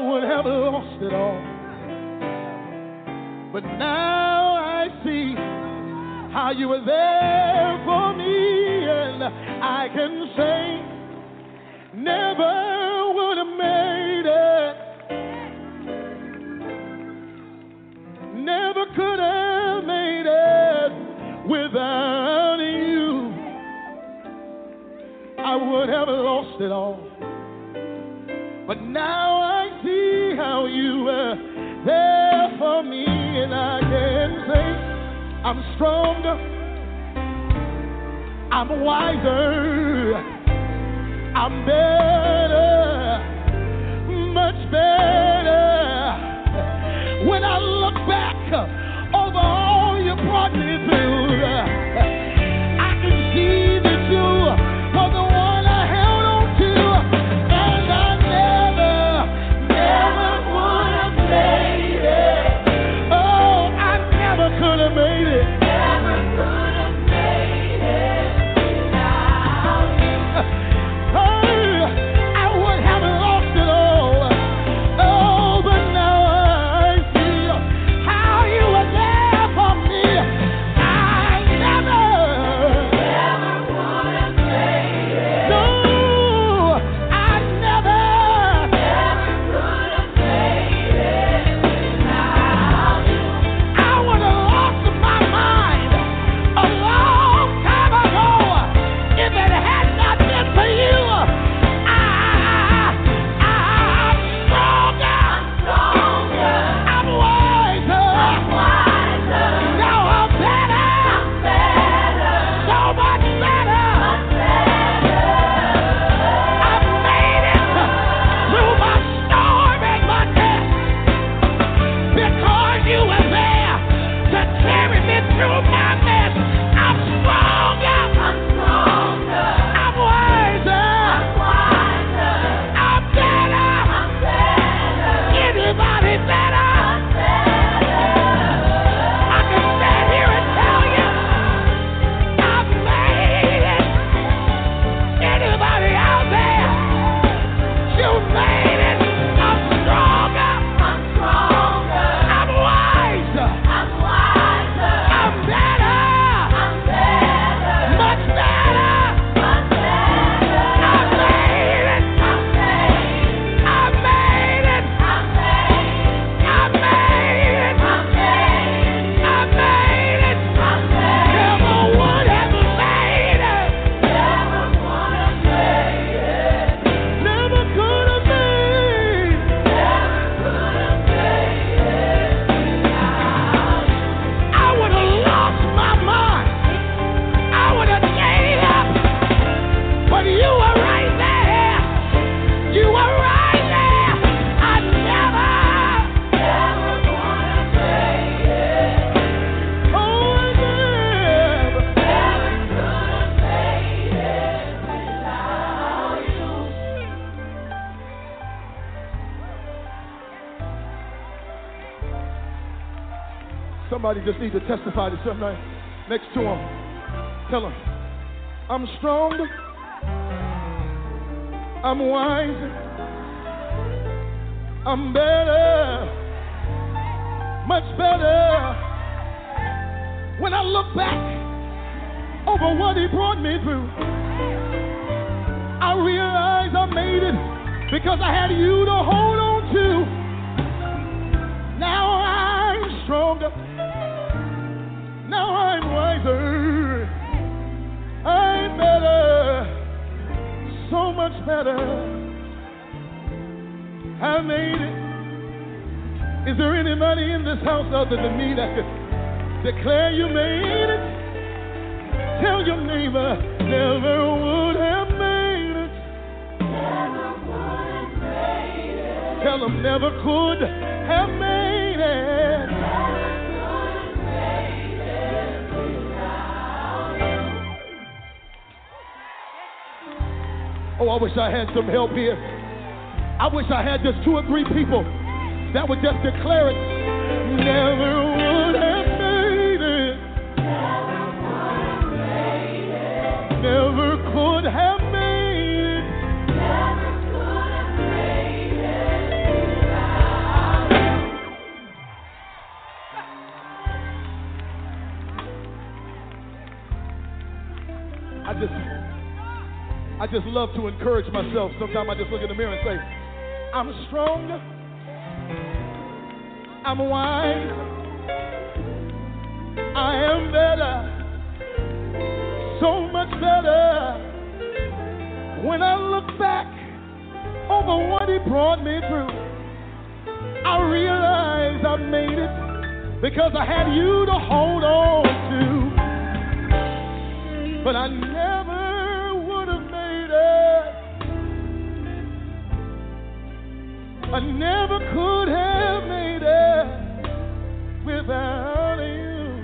would have lost it all. But now I see how you were there for me, and I can say, never would have made it, never could have made it without you. I would have lost it all. But now I see how you were there for me, and I can say I'm stronger, I'm wiser, I'm better, much better. When I look back over all you brought me through, I can see that you were the one I held on to, and I never would have made it. Oh, I never could have made it. Never could have made it without you. I would have lost it all. Oh, but now I see how you were there for me. I never would have made it. No, I never could have made it without you. I would have lost my mind a long time ago if it had not been for you. I'm stronger. I'm wiser. Now I'm better. So much better. I've made it through my storm and my test because you were there to carry me through my mess. I'm stronger. I'm wiser. I'm better. Anybody better? I can stand here and tell you I've made it. Anybody out there? You made it. I'm stronger. I'm wiser. I'm better. Much better. I made it. I made it. I made it. Never would have made it. Never could have made it. I would have lost my mind. I would have gave up. But you were right there. You were right there. I never would have made it. Oh, I never could have made it without you. Somebody just need to testify to somebody next to him. Tell him, I'm stronger, I'm wiser, I'm better, much better. When I look back over what he brought me through, I realize I made it because I had you to hold on to. Now I'm stronger. Now I'm wiser. I'm better. So much better. I made it. Is there anybody in this house other than me that could declare you made it? Tell your neighbor, never would have made it. Tell them never could have made it. Oh, I wish I had some help here. I wish I had just 2 or 3 people that would just declare it. Never would have made it. Never could have made it. I just love to encourage myself. Sometimes I just look in the mirror and say, I'm strong, I'm wise, I am better, so much better. When I look back over what he brought me through, I realize I made it because I had you to hold on to. But I never would have made it. I never could have made it without you.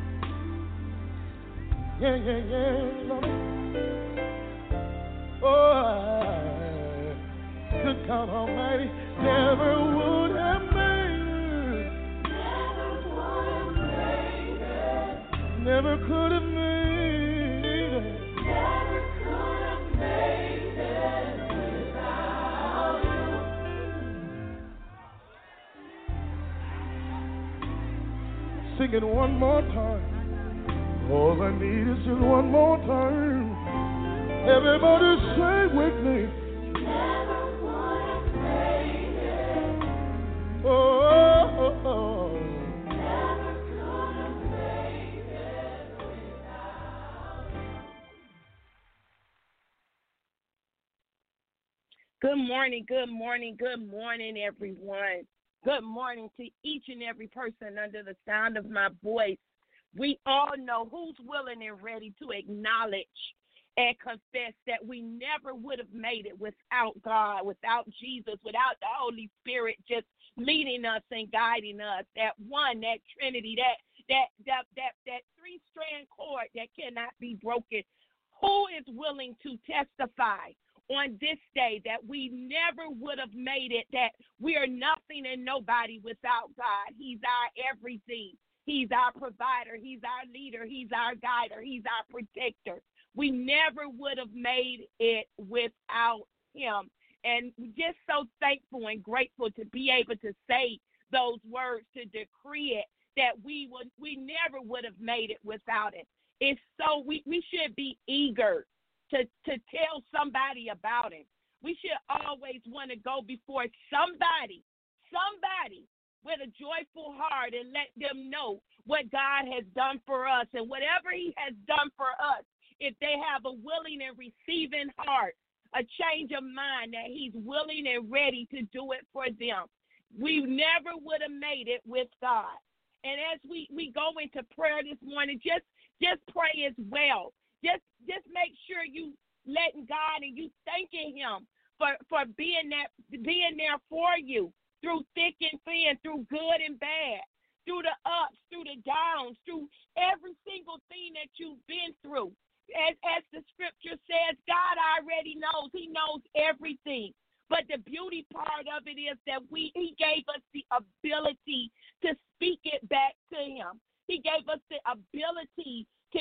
Yeah, yeah, yeah, Lord. Oh, good God Almighty, never would have made it. Never could have made it. Sing it one more time. All I need is just one more time. Everybody say with me. Never would have made it. Oh, oh, oh. Never could have made it without. Good morning, good morning, good morning, everyone. Good morning to each and every person under the sound of my voice. We all know who's willing and ready to acknowledge and confess that we never would have made it without God, without Jesus, without the Holy Spirit just leading us and guiding us. That one, that Trinity, that three-strand cord that cannot be broken. Who is willing to testify on this day that we never would have made it, that we are nothing and nobody without God? He's our everything. He's our provider. He's our leader. He's our guider. He's our protector. We never would have made it without him. And just so thankful and grateful to be able to say those words, to decree it, that we never would have made it without it. It's so we should be eager to tell somebody about him. We should always want to go before somebody with a joyful heart and let them know what God has done for us. And whatever he has done for us, if they have a willing and receiving heart, a change of mind, that he's willing and ready to do it for them. We never would have made it with God. And as we go into prayer this morning, just pray as well. Just make sure you letting God and you thanking him for being there for you through thick and thin, through good and bad, through the ups, through the downs, through every single thing that you've been through. As the scripture says, God already knows. He knows everything. But the beauty part of it is that he gave us the ability to speak it back to him. He gave us the ability to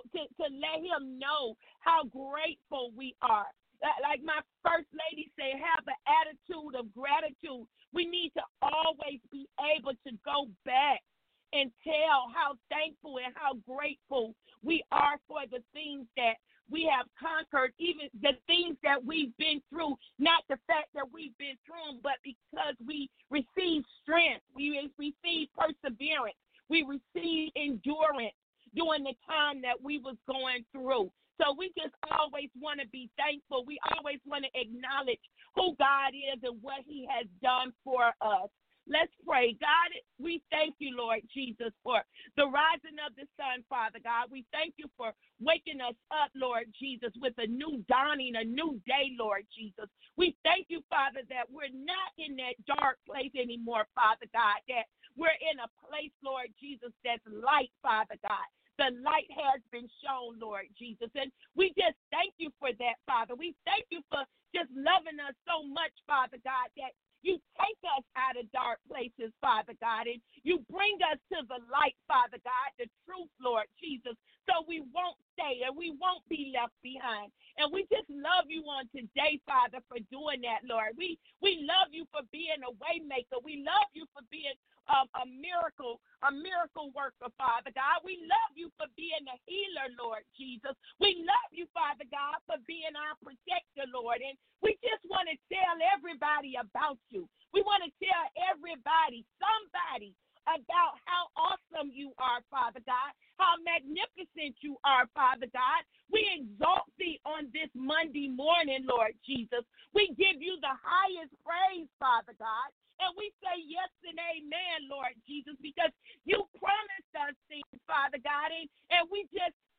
let him know how grateful we are. Like my first lady said, have an attitude of gratitude. We need to always be able to go back and tell how thankful and how grateful we are for the things that we have conquered, even the things that we've been through, not the fact that we've been through them, but because we received strength, we received perseverance, we received endurance during the time that we was going through. So we just always want to be thankful. We always want to acknowledge who God is and what he has done for us. Let's pray. God, we thank you, Lord Jesus, for the rising of the sun, Father God. We thank you for waking us up, Lord Jesus, with a new dawning, a new day, Lord Jesus. We thank you, Father, that we're not in that dark place anymore, Father God, that we're in a place, Lord Jesus, that's light, Father God. The light has been shown, Lord Jesus. And we just thank you for that, Father. We thank you for just loving us so much, Father God, that you take us out of dark places, Father God, and you bring us to the light, Father God, the truth, Lord Jesus, so we won't stay and we won't be left behind. And we just love you on today, Father, for doing that, Lord. We love you for being a way maker. We love you for being a miracle worker, Father God. We love you for being a healer, Lord Jesus. We love you, Father God, for being our protector, Lord. And we just want to tell everybody about you. We want to tell everybody, somebody, about how awesome you are, Father God, how magnificent you are, Father God. We exalt thee on this Monday morning, Lord Jesus. We give you the highest praise, Father God. And we say yes and amen, Lord Jesus, because you promised us things, Father God, and we're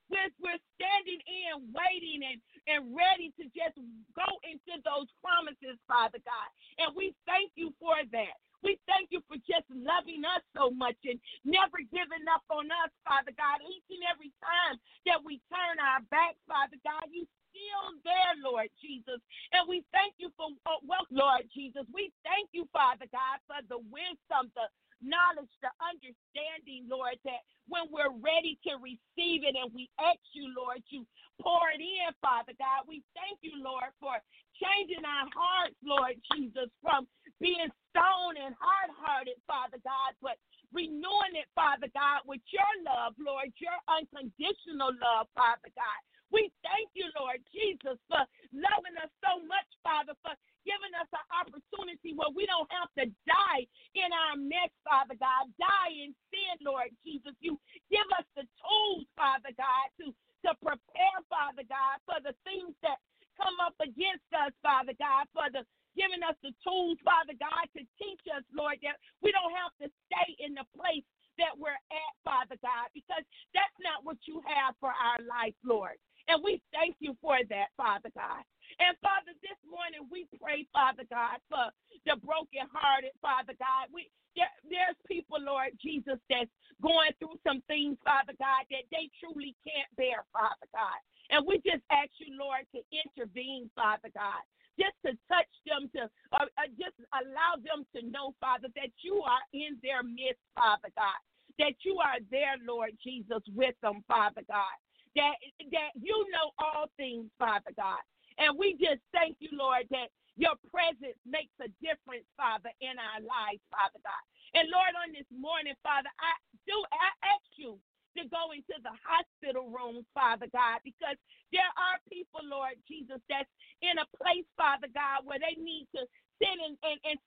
standing in, waiting and ready to just go into those promises, Father God. And we thank you for that. We thank you for just loving us so much and never giving up on us, Father God. Each and every time that we turn our backs, Father God, you still there, Lord Jesus. And we thank you for, Lord Jesus. We thank you, Father God, for the wisdom, the knowledge, the understanding, Lord, that when we're ready to receive it and we ask you, Lord, you pour it in, Father God. We thank you, Lord, for changing our hearts, Lord Jesus, from being stone and hard-hearted, Father God, but renewing it, Father God, with your love, Lord, your unconditional love, Father God. We thank you, Lord Jesus, for loving us so much, Father, for giving us an opportunity where we don't have to die in our mess, Father God, die in sin, Lord Jesus. You give us the tools, Father God, to prepare, Father God, for the things that come up against us, Father God, for the giving us the tools, Father God, to teach us, Lord, that we don't have to stay in the place that we're at, Father God, because that's not what you have for our life, Lord. And we thank you for that, Father God. And, Father, this morning we pray, Father God, for the brokenhearted, Father God. There's people, Lord Jesus, that's going through some things, Father God, that they truly can't bear, Father God. And we just ask you, Lord, to intervene, Father God, just to touch them, to just allow them to know, Father, that you are in their midst, Father God, that you are there, Lord Jesus, with them, Father God, that you know all things, Father God. And we just thank you, Lord, that your presence makes a difference, Father, in our lives, Father God. And, Lord, on this morning, Father, I ask you to go into the hospital rooms, Father God, because there are people, Lord Jesus, that's in a place, Father God, where they need to sit and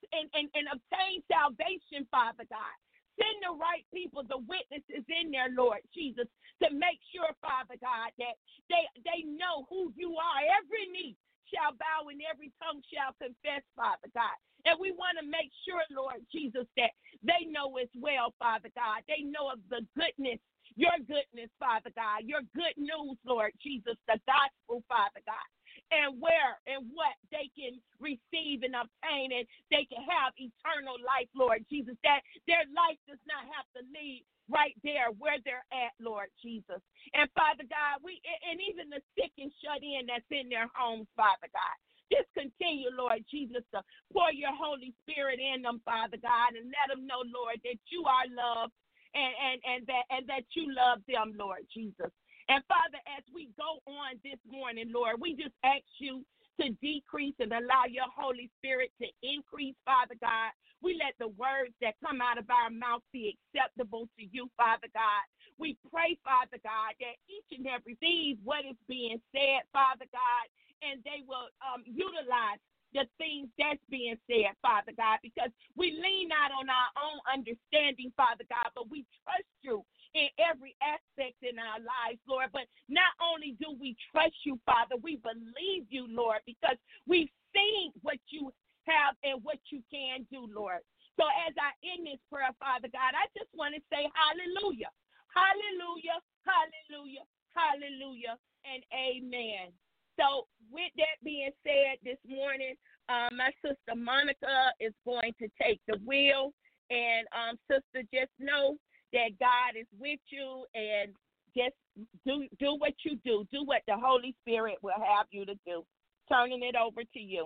obtain salvation, Father God. Send the right people, the witnesses in there, Lord Jesus, to make sure, Father God, that they know who you are. Every knee shall bow and every tongue shall confess, Father God. And we want to make sure, Lord Jesus, that they know as well, Father God. They know of the goodness, your goodness, Father God, your good news, Lord Jesus, the gospel, Father God, and where and what they can receive and obtain, and they can have eternal life, Lord Jesus, that their life does not have to lead right there where they're at, Lord Jesus. And, Father God, and even the sick and shut in that's in their homes, Father God, just continue, Lord Jesus, to pour your Holy Spirit in them, Father God, and let them know, Lord, that you are love and that you love them, Lord Jesus. And, Father, as we go on this morning, Lord, we just ask you to decrease and allow your Holy Spirit to increase, Father God. We let the words that come out of our mouth be acceptable to you, Father God. We pray, Father God, that each and every thing, what is being said, Father God, and they will utilize the things that's being said, Father God, because we lean not on our own understanding, Father God, but we trust you in every aspect in our lives, Lord. But not only do we trust you, Father, we believe you, Lord, because we've seen what you have and what you can do, Lord. So as I end this prayer, Father God, I just want to say hallelujah, hallelujah, hallelujah, hallelujah, and amen. So with that being said, this morning, my sister Monica is going to take the wheel. And, sister, just know that God is with you, and just do what you do. Do what the Holy Spirit will have you to do. Turning it over to you.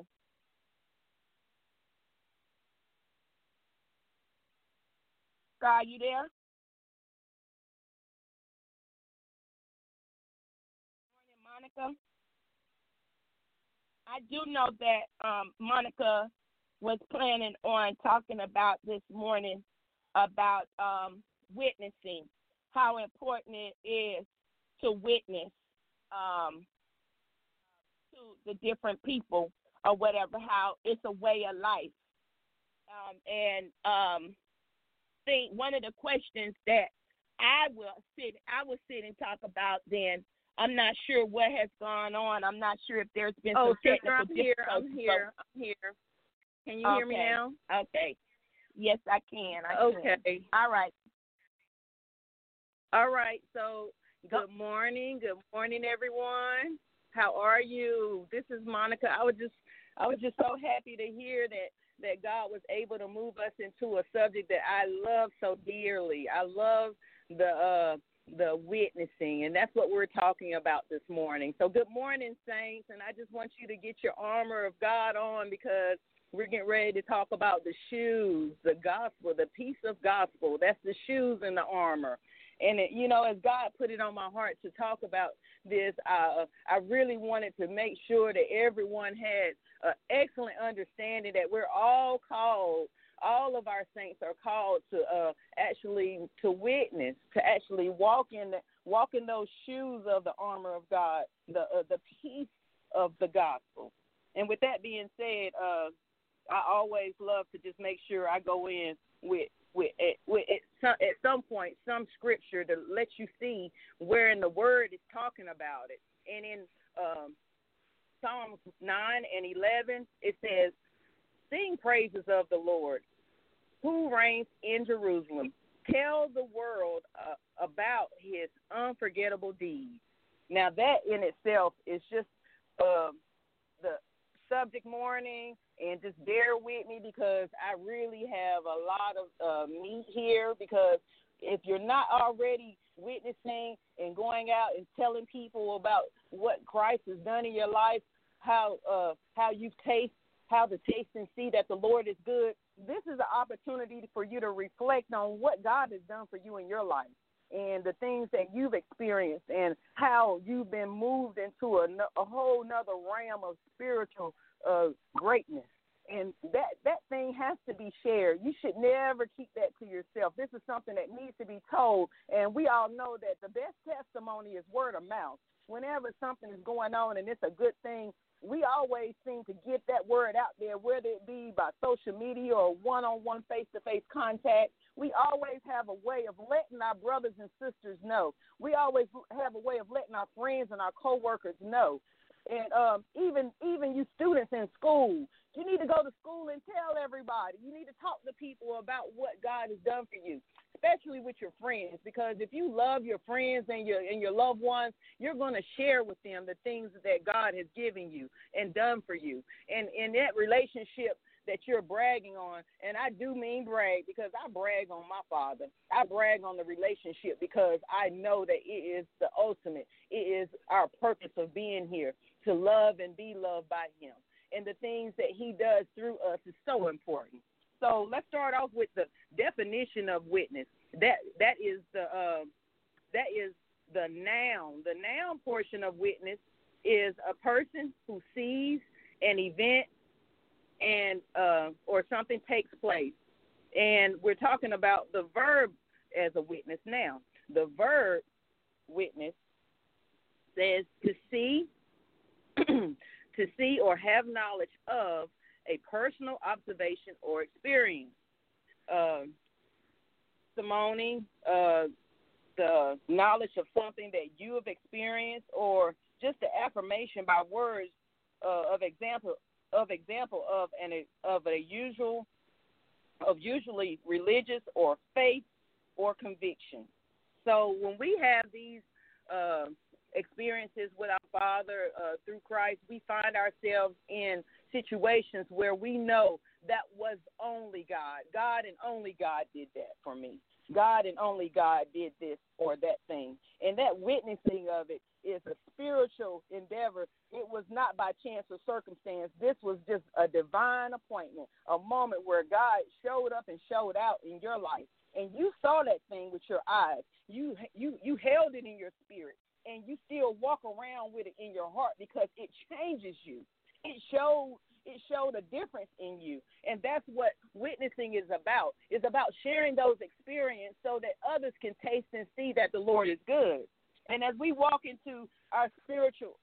Are you there? Morning, Monica. I do know that Monica was planning on talking about this morning about witnessing, how important it is to witness to the different people or whatever, how it's a way of life. Think one of the questions that I will sit and talk about then. I'm not sure what has gone on. I'm not sure if there's been some technical difficulties. I'm here. Can you hear me now? Okay. Yes, I can. Okay. All right. All right. So, good morning. Good morning, everyone. How are you? This is Monica. I was just so happy to hear that God was able to move us into a subject that I love so dearly. I love the witnessing, and that's what we're talking about this morning. So good morning, saints, and I just want you to get your armor of God on, because we're getting ready to talk about the shoes, the gospel, the piece of gospel. That's the shoes and the armor. And, as God put it on my heart to talk about this, I really wanted to make sure that everyone had an excellent understanding that we're all called. All of our saints are called to actually to witness, to actually walk in those shoes of the armor of God, the peace of the gospel. And with that being said, I always love to just make sure I go in with at some point some scripture to let you see where in the Word is talking about it. And in Psalms 9 and 11, it says, "Sing praises of the Lord, who reigns in Jerusalem. Tell the world about his unforgettable deeds." Now, that in itself is just the subject morning, and just bear with me because I really have a lot of meat here, because if you're not already witnessing and going out and telling people about what Christ has done in your life, how you've how to taste and see that the Lord is good, this is an opportunity for you to reflect on what God has done for you in your life and the things that you've experienced and how you've been moved into a whole nother realm of spiritual greatness. And that thing has to be shared. You should never keep that to yourself. This is something that needs to be told. And we all know that the best testimony is word of mouth. Whenever something is going on and it's a good thing, we always seem to get that word out there, whether it be by social media or one-on-one face-to-face contact. We always have a way of letting our brothers and sisters know. We always have a way of letting our friends and our coworkers know. And even you students in school, you need to go to school and tell everybody. You need to talk to people about what God has done for you, especially with your friends, because if you love your friends and your loved ones, you're going to share with them the things that God has given you and done for you. And in that relationship that you're bragging on, and I do mean brag, because I brag on my father. I brag on the relationship because I know that it is the ultimate. It is our purpose of being here, to love and be loved by him. And the things that he does through us is so important. So let's start off with the definition of witness. That is the noun. The noun portion of witness is a person who sees an event and or something takes place. And we're talking about the verb as a witness now. The verb witness says to see, to see or have knowledge of a personal observation or experience. Testimony, the knowledge of something that you have experienced, or just the affirmation by words of usually religious or faith or conviction. So when we have these experiences with our Father through Christ, we find ourselves in situations where we know that was only God. God and only God did that for me. God and only God did this or that thing. And that witnessing of it is a spiritual endeavor. It was not by chance or circumstance. This was just a divine appointment, a moment where God showed up and showed out in your life. And you saw that thing with your eyes. You held it in your spirit. And you still walk around with it in your heart because it changes you. It showed it showed a difference in you. And that's what witnessing is about. It's about sharing those experiences so that others can taste and see that the Lord is good. And as we walk into our spiritual,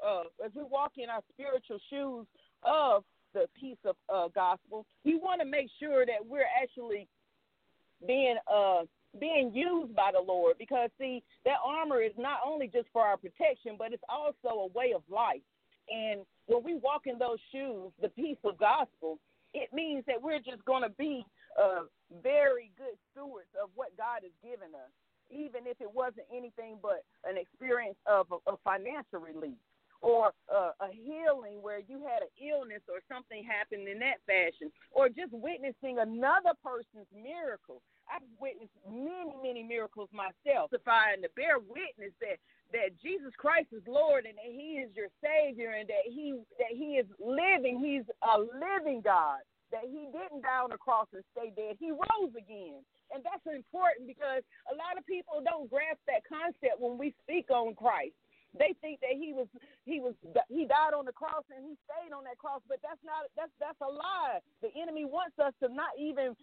shoes of the peace of gospel, we want to make sure that we're actually being used by the Lord, because see, that armor is not only just for our protection, but it's also a way of life. And when we walk in those shoes, the peace of gospel, it means that we're just going to be very good stewards of what God has given us, even if it wasn't anything but an experience of financial relief, or a healing where you had an illness or something happened in that fashion, or just witnessing another person's miracle. I've witnessed many, many miracles myself, to bear witness that Jesus Christ is Lord, and that He is your Savior, and that He is living. He's a living God, that He didn't die on the cross and stay dead. He rose again. And that's important, because a lot of people don't grasp that concept when we speak on Christ. They think that he died on the cross and he stayed on that cross, but that's a lie. The enemy wants us to not even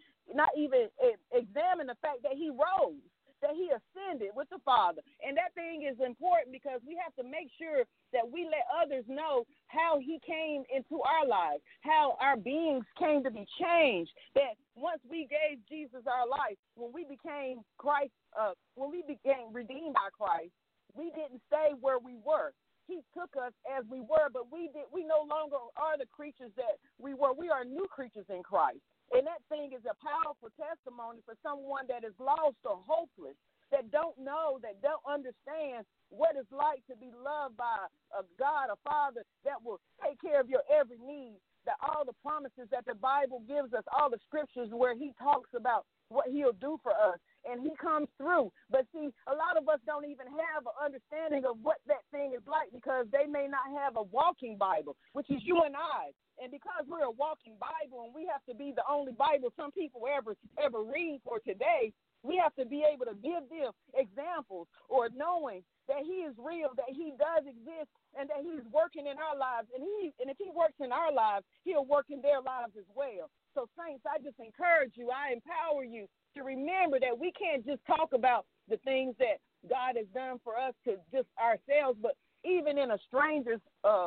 examine the fact that he rose, that he ascended with the Father. And that thing is important, because we have to make sure that we let others know how he came into our lives, how our beings came to be changed, that once we gave Jesus our life, when we became Christ, when we became redeemed by Christ, we didn't stay where we were. He took us as we were, but we no longer are the creatures that we were. We are new creatures in Christ. And that thing is a powerful testimony for someone that is lost or hopeless, that don't know, that don't understand what it's like to be loved by a God, a Father that will take care of your every need, that all the promises that the Bible gives us, all the scriptures where he talks about what he'll do for us, and he comes through. But see, a lot of us don't even have an understanding of what that thing is like, because they may not have a walking Bible, which is you and I. And because we're a walking Bible, and we have to be the only Bible some people ever read for today, we have to be able to give them examples, or knowing that he is real, that he does exist, and that he's working in our lives. And if he works in our lives, he'll work in their lives as well. So, saints, I just encourage you, I empower you to remember that we can't just talk about the things that God has done for us to just ourselves, but even in a stranger's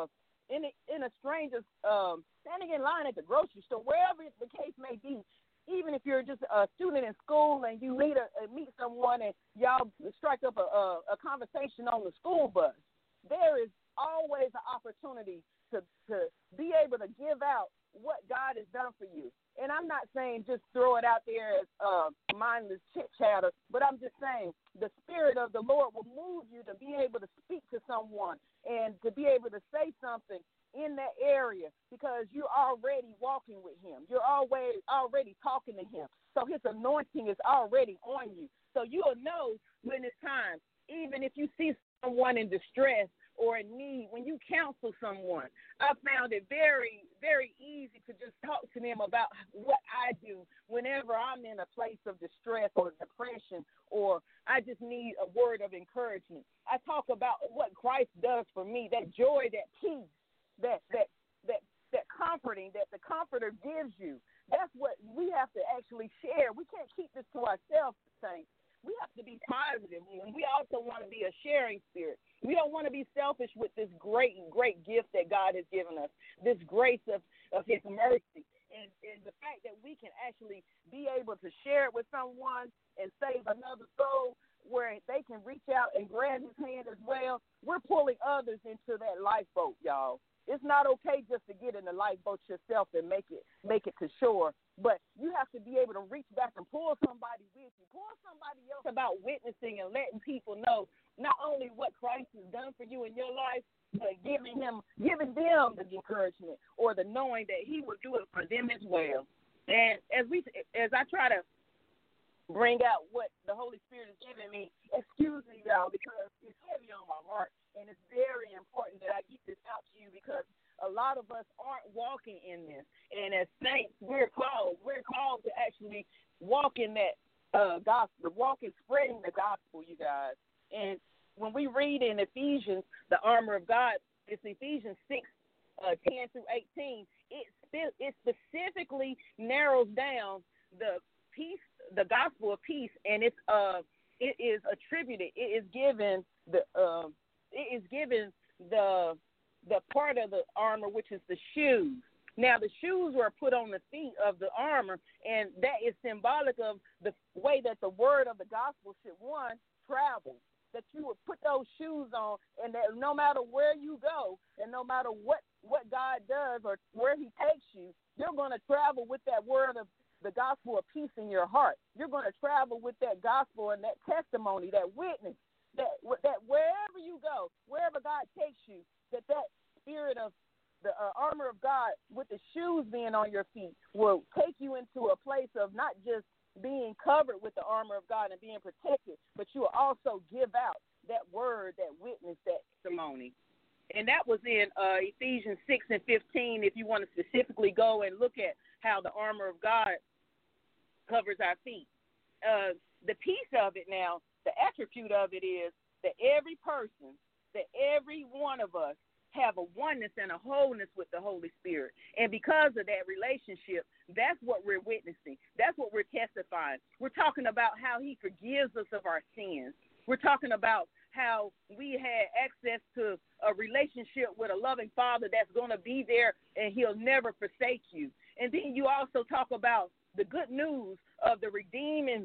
standing in line at the grocery store, wherever the case may be. Even if you're just a student in school and you meet someone and y'all strike up a conversation on the school bus, there is always an opportunity to be able to give out what God has done for you. And I'm not saying just throw it out there as mindless chit-chatter, but I'm just saying the Spirit of the Lord will move you to be able to speak to someone and to be able to say something in that area, because you're already walking with him. You're already talking to him. So his anointing is already on you. So you'll know when it's time. Even if you see someone in distress or in need, when you counsel someone, I found it very, very easy to just talk to them about what I do whenever I'm in a place of distress or depression, or I just need a word of encouragement. I talk about what Christ does for me, that joy, that peace, that comforting that the Comforter gives you. That's what we have to actually share. We can't keep this to ourselves, saints. We have to be positive, and we also want to be a sharing spirit. We don't want to be selfish with this great, great gift that God has given us, this grace of his mercy. And the fact that we can actually be able to share it with someone and save another soul, where they can reach out and grab his hand as well, we're pulling others into that lifeboat, y'all. It's not okay just to get in the lifeboat yourself and make it to shore, but you have to be able to reach back and pull somebody with you, pull somebody else about witnessing and letting people know not only what Christ has done for you in your life, but giving them the encouragement or the knowing that he will do it for them as well. And as I try to bring out what the Holy Spirit has given me, excuse me, y'all, because it's heavy on my heart. And it's very important that I get this out to you, because a lot of us aren't walking in this. And as saints, we're called to actually walk in that gospel, walk in spreading the gospel, you guys. And when we read in Ephesians, the armor of God, it's Ephesians 6, 10 through 18, it specifically narrows down the peace, the gospel of peace, and it is attributed. It is given the part of the armor which is the shoes. Now, the shoes were put on the feet of the armor, and that is symbolic of the way that the word of the gospel should, one, travel. That you would put those shoes on, and that no matter where you go, and no matter what God does or where he takes you, you're going to travel with that word of the gospel of peace in your heart. You're going to travel with that gospel and that testimony, that witness, that wherever you go, wherever God takes you, that spirit of the armor of God with the shoes being on your feet will take you into a place of not just being covered with the armor of God and being protected, but you will also give out that word, that witness, that testimony. And that was in Ephesians 6 and 15, if you want to specifically go and look at how the armor of God covers our feet. The piece of it now, the attribute of it is that every person, that every one of us have a oneness and a wholeness with the Holy Spirit. And because of that relationship, that's what we're witnessing. That's what we're testifying. We're talking about how he forgives us of our sins. We're talking about how we had access to a relationship with a loving Father that's going to be there and he'll never forsake you. And then you also talk about the good news of the redeeming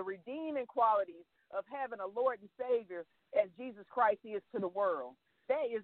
qualities of having a Lord and Savior as Jesus Christ is to the world. That is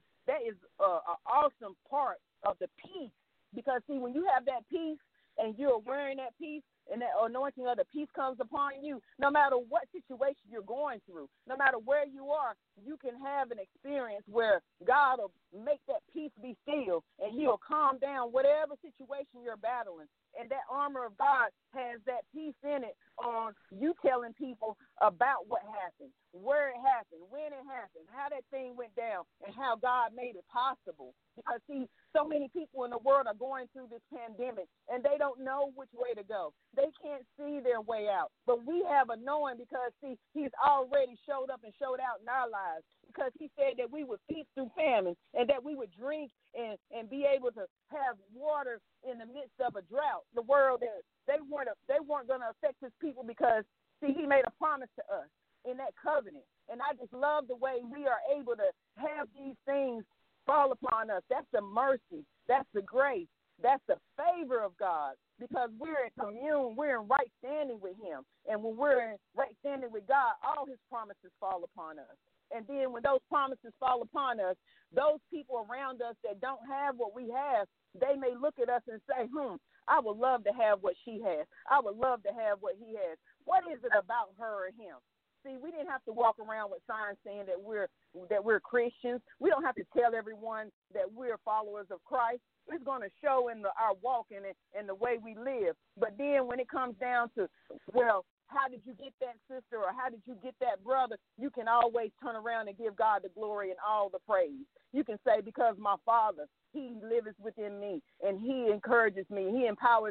an awesome part of the peace, because see, when you have that peace and you're wearing that peace and that anointing of the peace comes upon you, no matter what situation you're going through, no matter where you are, you can have an experience where God will make that peace be still and he'll calm down whatever situation you're battling. And that armor of God has that peace in it on you telling people about what happened, where it happened, when it happened, how that thing went down, and how God made it possible. Because, see, so many people in the world are going through this pandemic, and they don't know which way to go. They can't see their way out. But we have a knowing because, see, he's already showed up and showed out in our lives, because he said that we would feast through famine and that we would drink and be able to have water in the midst of a drought. The world, they weren't going to affect his people because, see, he made a promise to us in that covenant. And I just love the way we are able to have these things fall upon us. That's the mercy. That's the grace. That's the favor of God, because we're in commune. We're in right standing with him. And when we're in right standing with God, all his promises fall upon us. And then when those promises fall upon us, those people around us that don't have what we have, they may look at us and say, I would love to have what she has. I would love to have what he has. What is it about her or him? See, we didn't have to walk around with signs saying that we're Christians. We don't have to tell everyone that we're followers of Christ. It's going to show in our walk and the way we live. But then when it comes down to, well, how did you get that sister or how did you get that brother, you can always turn around and give God the glory and all the praise. You can say, because my Father, he lives within me and he encourages me. He empowers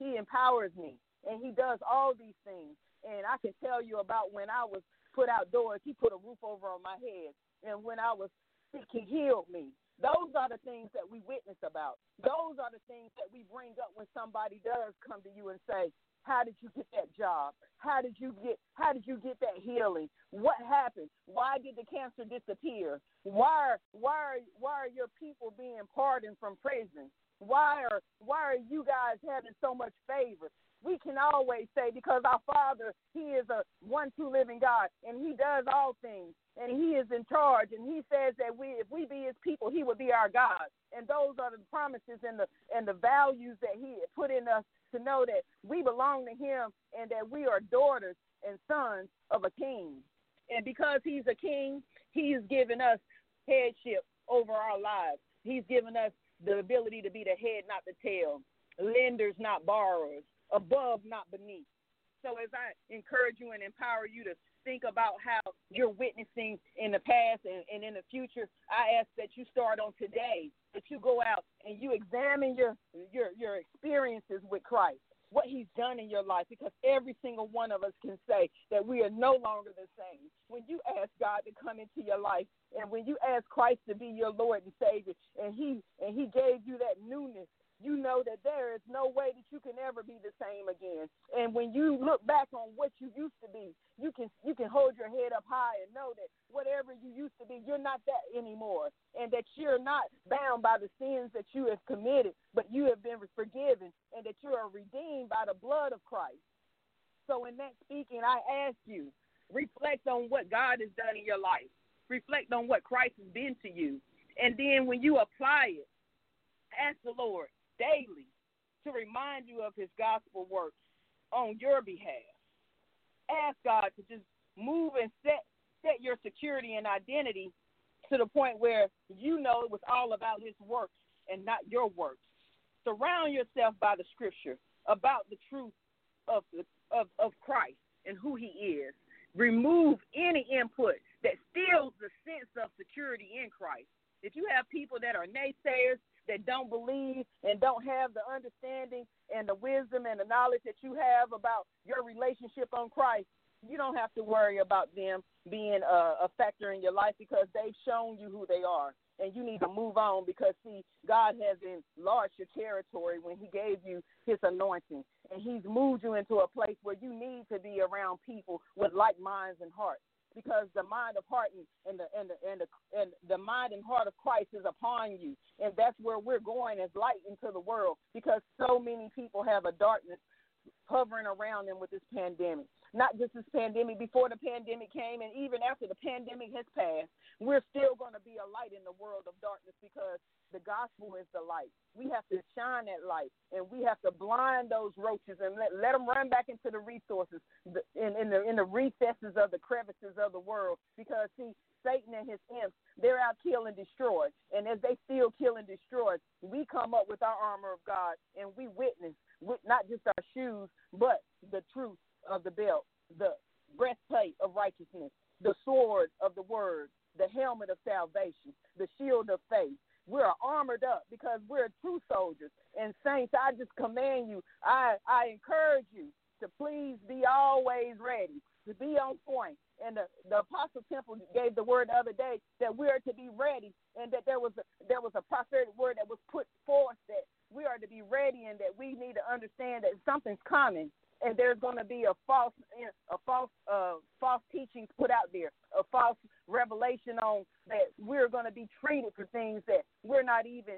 me, and he does all these things. And I can tell you about when I was put outdoors, he put a roof over on my head. And when I was sick, he healed me. Those are the things that we witness about. Those are the things that we bring up when somebody does come to you and say, how did you get that job? How did you get that healing? What happened? Why did the cancer disappear? Why are your people being pardoned from prison? Why are you guys having so much favor? We can always say, because our Father, he is a one true living God, and he does all things, and he is in charge, and he says that if we be his people, he will be our God. And those are the promises and the values that he put in us, to know that we belong to him and that we are daughters and sons of a king. And because he's a king, he's given us headship over our lives. He's given us the ability to be the head, not the tail, lenders, not borrowers, above, not beneath. So as I encourage you and empower you to think about how you're witnessing in the past and in the future, I ask that you start on today, that you go out and you examine your experiences with Christ, what he's done in your life, because every single one of us can say that we are no longer the same. When you ask God to come into your life, and when you ask Christ to be your Lord and Savior, and he gave you that newness, you know that there is no way that you can ever be the same again. And when you look back on what you used to be, you can hold your head up high and know that whatever you used to be, you're not that anymore, and that you're not bound by the sins that you have committed, but you have been forgiven, and that you are redeemed by the blood of Christ. So in that speaking, I ask you, reflect on what God has done in your life. Reflect on what Christ has been to you. And then when you apply it, ask the Lord daily to remind you of his gospel works on your behalf. Ask God to just move and set your security and identity to the point where you know it was all about his works and not your works. Surround yourself by the scripture about the truth of Christ and who he is. Remove any input that steals the sense of security in Christ. If you have people that are naysayers, that don't believe and don't have the understanding and the wisdom and the knowledge that you have about your relationship on Christ, you don't have to worry about them being a factor in your life, because they've shown you who they are. And you need to move on, because, see, God has enlarged your territory when he gave you his anointing. And he's moved you into a place where you need to be around people with like minds and hearts, because the mind of heart and the mind and heart of Christ is upon you. And that's where we're going as light into the world, because so many people have a darkness hovering around them with this pandemic. Not just this pandemic, before the pandemic came, and even after the pandemic has passed, we're still going to be a light in the world of darkness, because the gospel is the light. We have to shine that light, and we have to blind those roaches and let them run back into the resources, in the recesses of the crevices of the world. Because, see, Satan and his imps, they're out kill and destroy. And as they still kill and destroy, we come up with our armor of God, and we witness with not just our shoes, but the truth of the belt, the breastplate of righteousness, the sword of the word, the helmet of salvation, the shield of faith. We're armored up because we're true soldiers. And saints, I just command you, I encourage you to please be always ready, to be on point. And the Apostle Temple gave the word the other day that we are to be ready, and that there was a prophetic word that was put forth that we are to be ready, and that we need to understand that something's coming, and there's going to be a false teachings put out there, a false revelation on that we're going to be treated for things that we're not even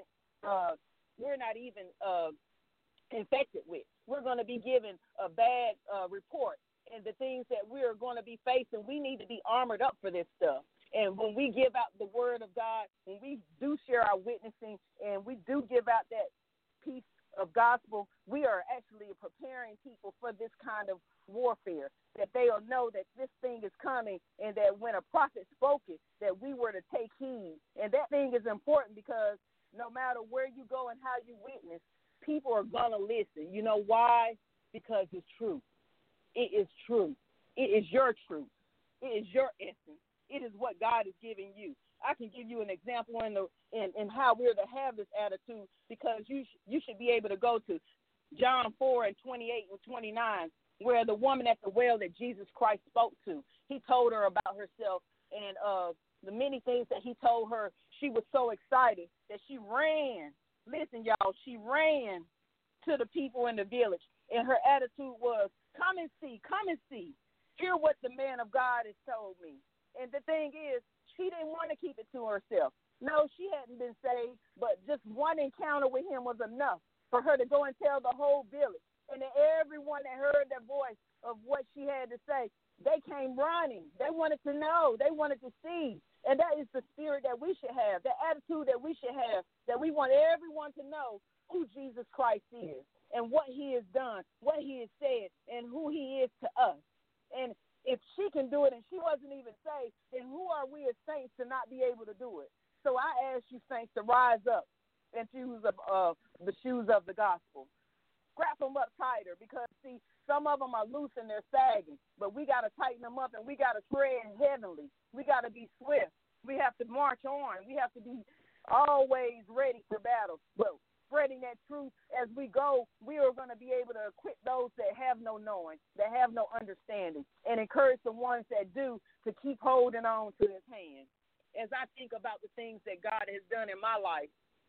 infected with. We're going to be given a bad report, and the things that we are going to be facing, we need to be armored up for this stuff. And when we give out the word of God, when we do share our witnessing, and we do give out that piece of gospel, we are actually preparing people for this kind of warfare, that they'll know that this thing is coming, and that when a prophet spoke it, that we were to take heed. And that thing is important, because no matter where you go and how you witness, people are going to listen. You know why? Because it's true. It is true. It is your truth. It is your essence. It is what God is giving you. I can give you an example in how we're to have this attitude, because you should be able to go to John 4:28 and 29, where the woman at the well that Jesus Christ spoke to, he told her about herself, and the many things that he told her, she was so excited that she ran. Listen, y'all, she ran to the people in the village, and her attitude was, come and see, hear what the man of God has told me. And the thing is, she didn't want to keep it to herself. No, she hadn't been saved, but just one encounter with him was enough for her to go and tell the whole village. And then everyone that heard the voice of what she had to say, they came running. They wanted to know. They wanted to see. And that is the spirit that we should have, the attitude that we should have, that we want everyone to know who Jesus Christ is and what he has done, what he has said, and who he is to us. And if she can do it and she wasn't even saved, then who are we as saints to not be able to do it? So I ask you, saints, to rise up and choose the shoes of the gospel. Strap them up tighter, because, see, some of them are loose and they're sagging, but we got to tighten them up, and we got to tread heavenly. We got to be swift. We have to march on. We have to be always ready for battle. But spreading that truth as we go, we are going to be able to equip those that have no knowing, that have no understanding, and encourage the ones that do to keep holding on to his hand. As I think about the things that God has done in my life,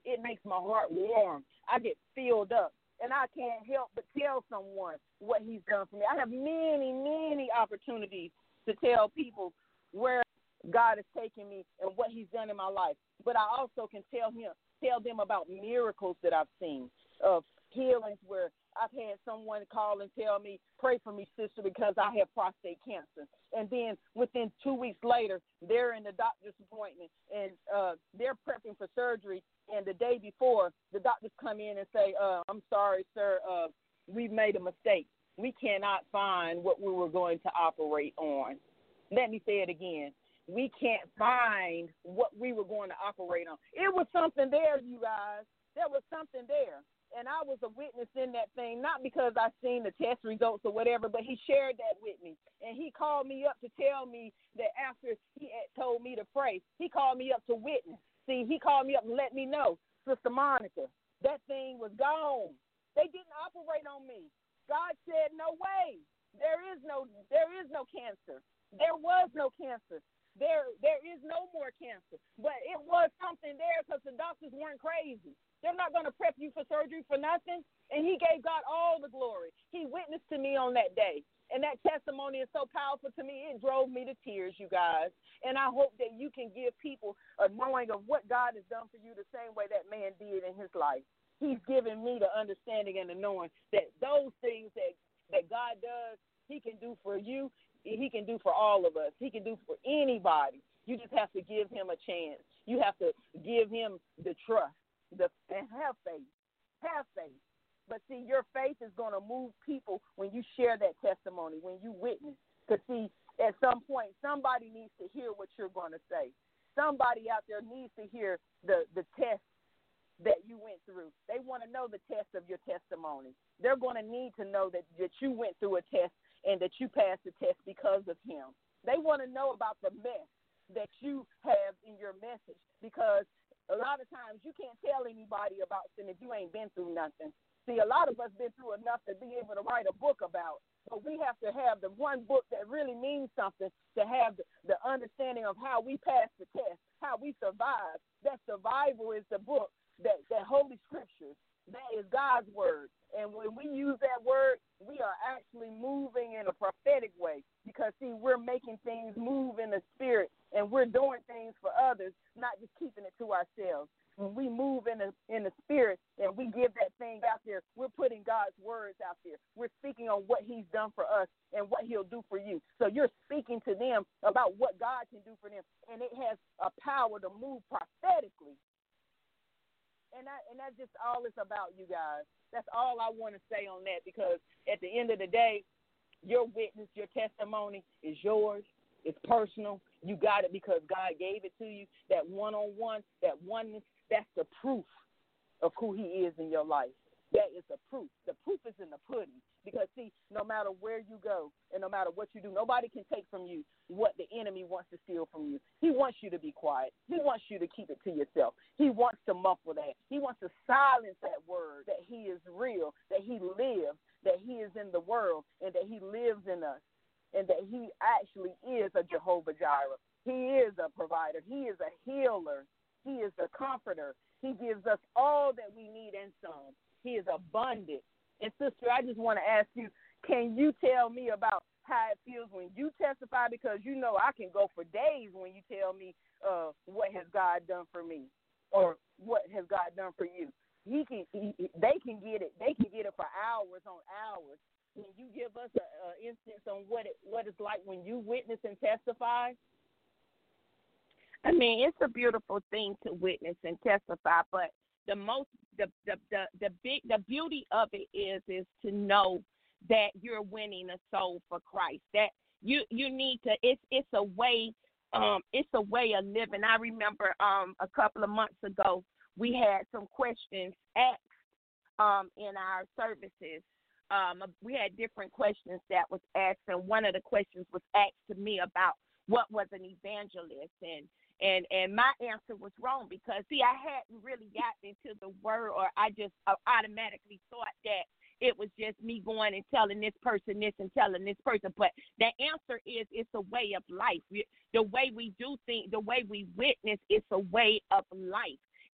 it makes my heart warm. I get filled up. And I can't help but tell someone what he's done for me. I have many, many opportunities to tell people where God has taken me and what he's done in my life. But I also can tell them about miracles that I've seen, of healings where I've had someone call and tell me, pray for me, sister, because I have prostate cancer. And then within 2 weeks later, they're in the doctor's appointment, and they're prepping for surgery. And the day before, the doctors come in and say, I'm sorry, sir, we've made a mistake. We cannot find what we were going to operate on. Let me say it again. We can't find what we were going to operate on. It was something there, you guys. There was something there. And I was a witness in that thing, not because I seen the test results or whatever, but he shared that with me. And he called me up to tell me that after he had told me to pray, he called me up to witness. See, he called me up and let me know, Sister Monica, that thing was gone. They didn't operate on me. God said, no way. There is no cancer. There was no cancer. There is no more cancer. But it was something there because the doctors weren't crazy. They're not going to prep you for surgery for nothing. And he gave God all the glory. He witnessed to me on that day. And that testimony is so powerful to me, it drove me to tears, you guys. And I hope that you can give people a knowing of what God has done for you the same way that man did in his life. He's given me the understanding and the knowing that those things that God does, he can do for you. He can do for all of us. He can do for anybody. You just have to give him a chance. You have to give him the trust and have faith. Have faith. But see, your faith is going to move people when you share that testimony, when you witness. Because see, at some point, somebody needs to hear what you're going to say. Somebody out there needs to hear the test that you went through. They want to know the test of your testimony. They're going to need to know that you went through a test and that you passed the test because of him. They want to know about the mess that you have in your message, because a lot of times you can't tell anybody about sin if you ain't been through nothing. See, a lot of us been through enough to be able to write a book about, but we have to have the one book that really means something, to have the understanding of how we passed the test, how we survived. That survival is the book, that Holy Scriptures. That is God's word. And when we use that word, we are actually moving in a prophetic way, because, see, we're making things move in the spirit, and we're doing things for others, not just keeping it to ourselves. When we move in the spirit and we give that thing out there, we're putting God's words out there. We're speaking on what he's done for us and what he'll do for you. So you're speaking to them about what God can do for them, and it has a power to move prophetically. And that's just all it's about, you guys. That's all I want to say on that, because at the end of the day, your witness, your testimony is yours. It's personal. You got it because God gave it to you. That one-on-one, that oneness, that's the proof of who he is in your life. That is the proof. The proof is in the pudding. Because, see, no matter where you go and no matter what you do, nobody can take from you what the enemy wants to steal from you. He wants you to be quiet. He wants you to keep it to yourself. He wants to muffle that. He wants to silence that word, that he is real, that he lives, that he is in the world, and that he lives in us, and that he actually is a Jehovah Jireh. He is a provider. He is a healer. He is a comforter. He gives us all that we need and some. He is abundant. And, sister, I just want to ask you, can you tell me about how it feels when you testify? Because, you know, I can go for days when you tell me what has God done for me, or what has God done for you. They can get it. They can get it for hours on hours. Can you give us an instance on what it's like when you witness and testify? I mean, it's a beautiful thing to witness and testify, but the beauty of it is to know that you're winning a soul for Christ. That you need to. It's a way. It's a way of living. I remember a couple of months ago we had some questions asked in our services. We had different questions that was asked, and one of the questions was asked to me about what was an evangelist, and my answer was wrong, because, see, I hadn't really gotten into the word, or I just automatically thought that it was just me going and telling this person this and telling this person. But the answer is, it's a way of life. The way we do things, the way we witness, it's a way of life.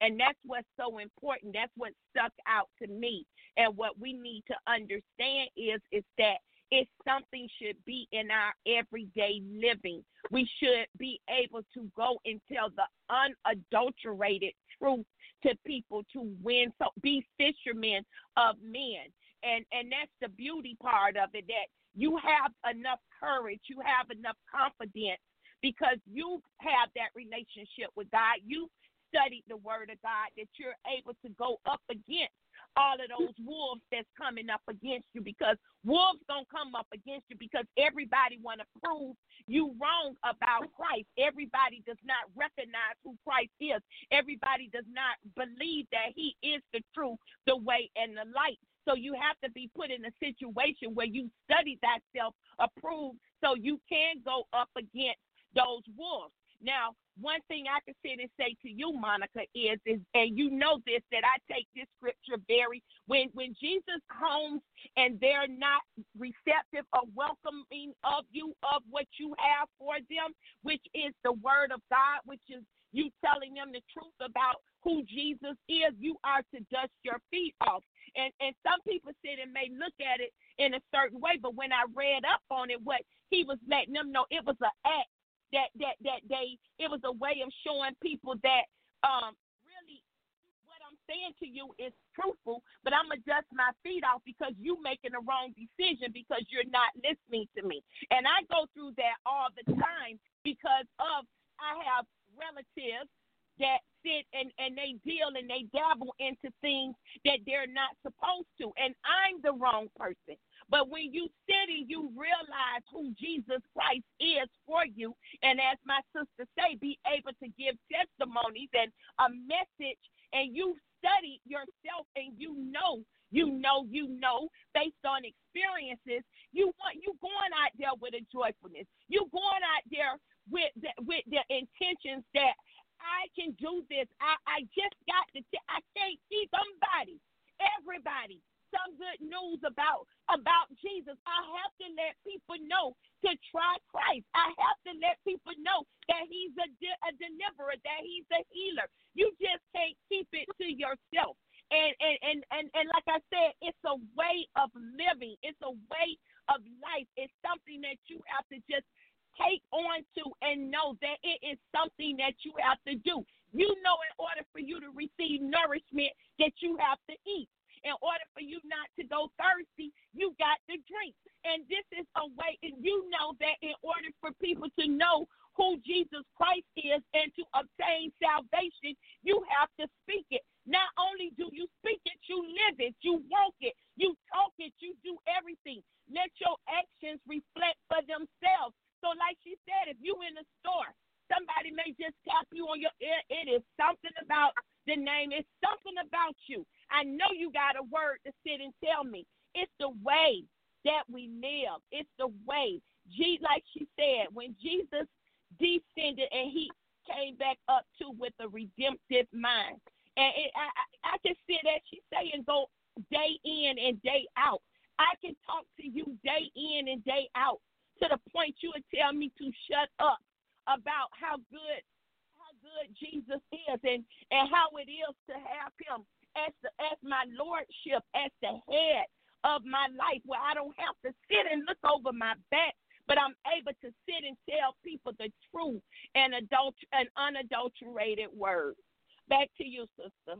And that's what's so important. That's what stuck out to me. And what we need to understand is that it's something should be in our everyday living. We should be able to go and tell the unadulterated truth to people to win, so be fishermen of men. And that's the beauty part of it, that you have enough courage, you have enough confidence because you have that relationship with God. You studied the word of God, that you're able to go up against all of those wolves that's coming up against you, because wolves don't come up against you because everybody want to prove you wrong about Christ. Everybody does not recognize who Christ is. Everybody does not believe that he is the truth, the way, and the light. So you have to be put in a situation where you study thyself approved so you can go up against those wolves. Now, one thing I can sit and say to you, Monica, is and you know this, that I take this scripture when Jesus comes and they're not receptive or welcoming of you, of what you have for them, which is the word of God, which is you telling them the truth about who Jesus is, you are to dust your feet off. And some people sit and may look at it in a certain way, but when I read up on it, what he was letting them know, it was an act. That it was a way of showing people that really what I'm saying to you is truthful, but I'm going to dust my feet off because you making the wrong decision because you're not listening to me. And I go through that all the time because I have relatives that sit and they deal and they dabble into things that they're not supposed to, and I'm the wrong person. But when you sit and you realize who Jesus Christ is for you, and as my sister say, be able to give testimonies and a message, and you study yourself and you know, based on experiences, you going out there with a joyfulness. You going out there with the intentions that I can do this. I just got to. I can't see everybody. Some good news about Jesus. I have to let people know to try Christ. I have to let people know that he's a deliverer, that he's a healer. You just can't keep it to yourself. And like I said, it's a way of living. It's a way of life. It's something that you have to just take on to and know that it is something that you have to do. You know, in order for you to receive nourishment, that you have to eat. In order for you not to go thirsty, you got to drink. And this is a way, and you know that in order for people to know who Jesus Christ is and to obtain salvation, you have to speak it. Not only do you speak it, you live it, you walk it, you talk it, you do everything. Let your actions reflect for themselves. So like she said, if you in the store, somebody may just tap you on your ear. It is something about the name. It's something about you. I know you got a word to sit and tell me. It's the way that we live. It's the way. Like she said, when Jesus descended and he came back up to with a redemptive mind. And I can sit as she say and go day in and day out. I can talk to you day in and day out to the point you would tell me to shut up about how good Jesus is and how it is to have him as my lordship, as the head of my life, where I don't have to sit and look over my back, but I'm able to sit and tell people the truth and unadulterated word. Back to you, sister.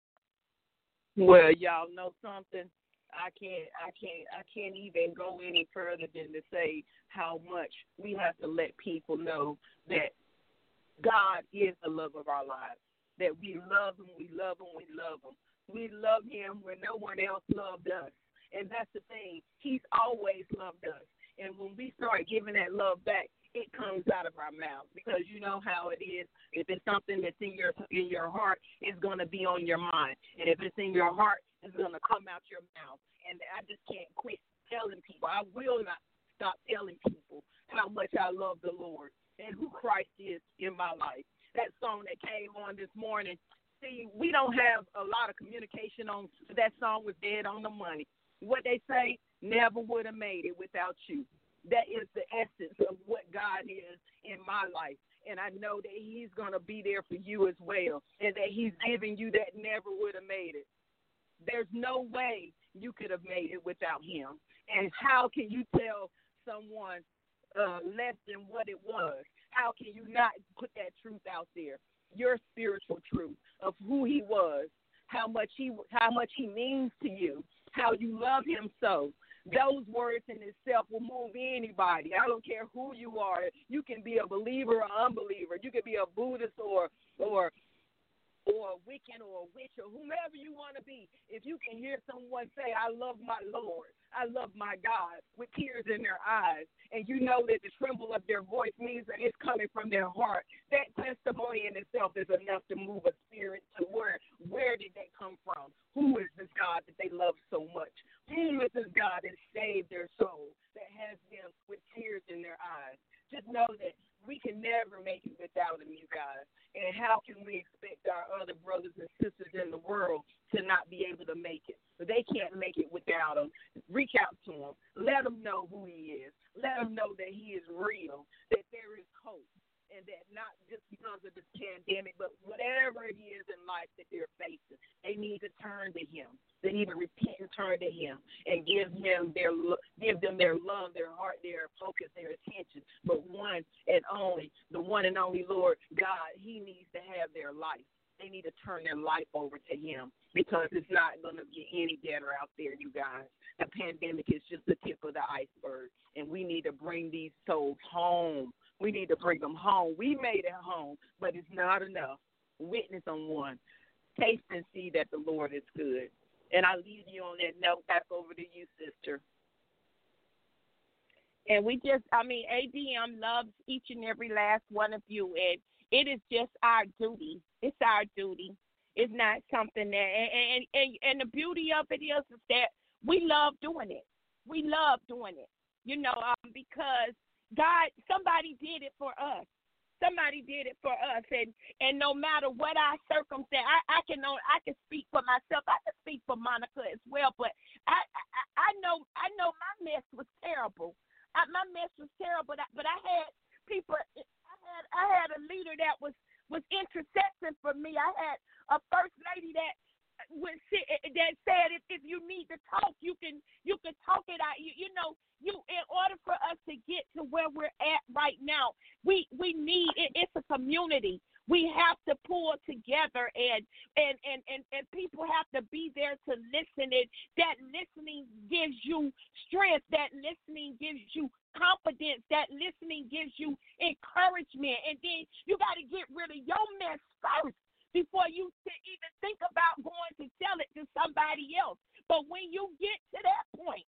Well, y'all know something. I can't even go any further than to say how much we have to let people know that God is the love of our lives, that we love him, we love him, we love him. We love him when no one else loved us. And that's the thing. He's always loved us. And when we start giving that love back, it comes out of our mouth, because you know how it is. If it's something that's in your heart, it's going to be on your mind. And if it's in your heart, it's going to come out your mouth. And I just can't quit telling people. I will not stop telling people how much I love the Lord and who Christ is in my life. That song that came on this morning, see, we don't have a lot of communication on. That song was dead on the money. What they say, never would have made it without you. That is the essence of what God is in my life. and I know that he's going to be there for you as well, and that he's giving you that never would have made it. There's no way you could have made it without him. And how can you tell someone less than what it was? How can you not put that truth out there? Your spiritual truth of who he was, how much he means to you, how you love him so. Those words in itself will move anybody. I don't care who you are. You can be a believer or unbeliever. You can be a Buddhist or a Wiccan or a witch or whomever you want to be. If you can hear someone say, I love my Lord, I love my God, with tears in their eyes, and you know that the tremble of their voice means that it's coming from their heart, that testimony in itself is enough to move a spirit to where did they come from? Who is this God that they love so much? Who is this God that saved their soul, that has them with tears in their eyes? Just know that we can never make it without him, you guys. And how can we expect our other brothers and sisters in the world to not be able to make it? But they can't make it without him. Reach out to him. Let him know who he is. Let him know that he is real, that there is hope, and that not just because of this pandemic, but whatever it is in life that they're facing, they need to turn to him. They need to repent and turn to him and give them their love, their heart, their focus, their attention. But the one and only Lord God, he needs to have their life. They need to turn their life over to him, because it's not going to get any better out there, you guys. The pandemic is just the tip of the iceberg, and we need to bring these souls home. We need to bring them home. We made it home, but it's not enough. Witness on one. Taste and see that the Lord is good. And I leave you on that note. Back over to you, sister. And ADM loves each and every last one of you, and it is just our duty. It's our duty. It's not something that, and the beauty of it is that we love doing it. We love doing it, because God, somebody did it for us. Somebody did it for us, and no matter what our circumstance, I can speak for myself. I can speak for Monica as well. But I know my mess was terrible. My mess was terrible. But I had people. I had a leader that was intercessing for me. I had a first lady that said if you need to talk, you can talk it out. In order for us to get to where we're at right now, we need it. It's a community. We have to pull together, and people have to be there to listen. And that listening gives you strength. That listening gives you confidence. That listening gives you encouragement. And then you got to get rid of your mess first before you even think about going to tell it to somebody else. But when you get to that point,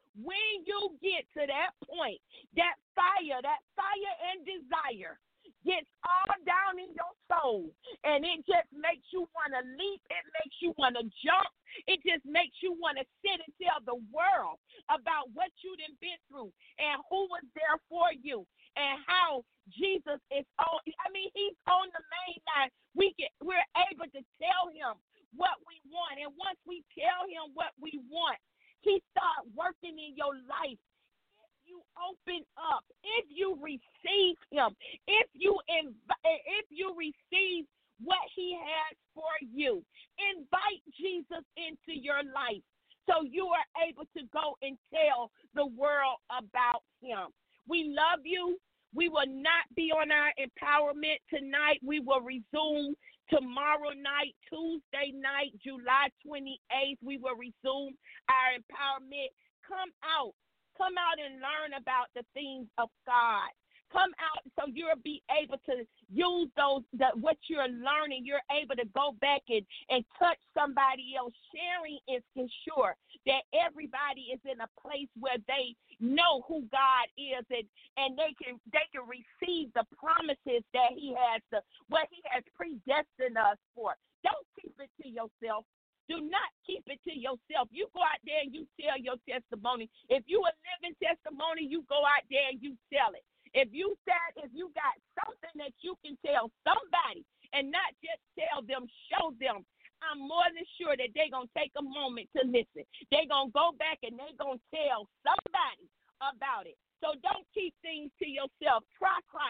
that fire and desire gets all down in your soul, and it just makes you want to leap. It makes you want to jump. It just makes you want to sit and tell the world about what you done been through and who was there for you and how Jesus is on. He's on the main line. We're able to tell him what we want, and once we tell him what we want, he starts working in your life. If you open up, if you receive him, if you receive what he has for you, invite Jesus into your life so you are able to go and tell the world about him. We love you. We will not be on our empowerment tonight. We will resume tomorrow night, Tuesday night, July 28th. We will resume our empowerment. Come out and learn about the things of God. Come out so you'll be able to use what you're learning. You're able to go back and touch somebody else. Sharing is ensure that everybody is in a place where they know who God is, and they can receive the promises that he has, what he has predestined us for. Don't keep it to yourself. Do not keep it to yourself. You go out there and you tell your testimony. If you a living testimony, you go out there and you tell it. If you got something that you can tell somebody and not just tell them, show them, I'm more than sure that they're going to take a moment to listen. They're going to go back and they're going to tell somebody about it. So don't keep things to yourself. Try Christ.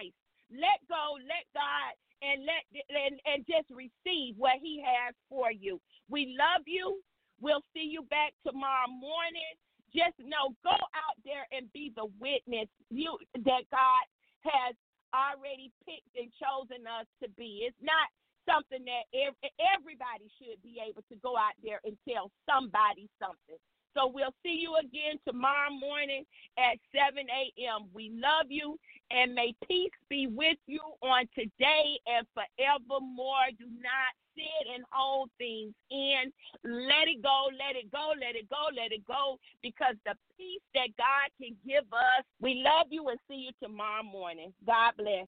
Let go, let God, and and just receive what He has for you. We love you. We'll see you back tomorrow morning. Just know, go out there and be the witness that God has already picked and chosen us to be. It's not something that everybody should be able to go out there and tell somebody something. So we'll see you again tomorrow morning at 7 a.m. We love you, and may peace be with you on today and forevermore. Do not sit and hold things in. Let it go, let it go, let it go, let it go, because the peace that God can give us, we love you and see you tomorrow morning. God bless.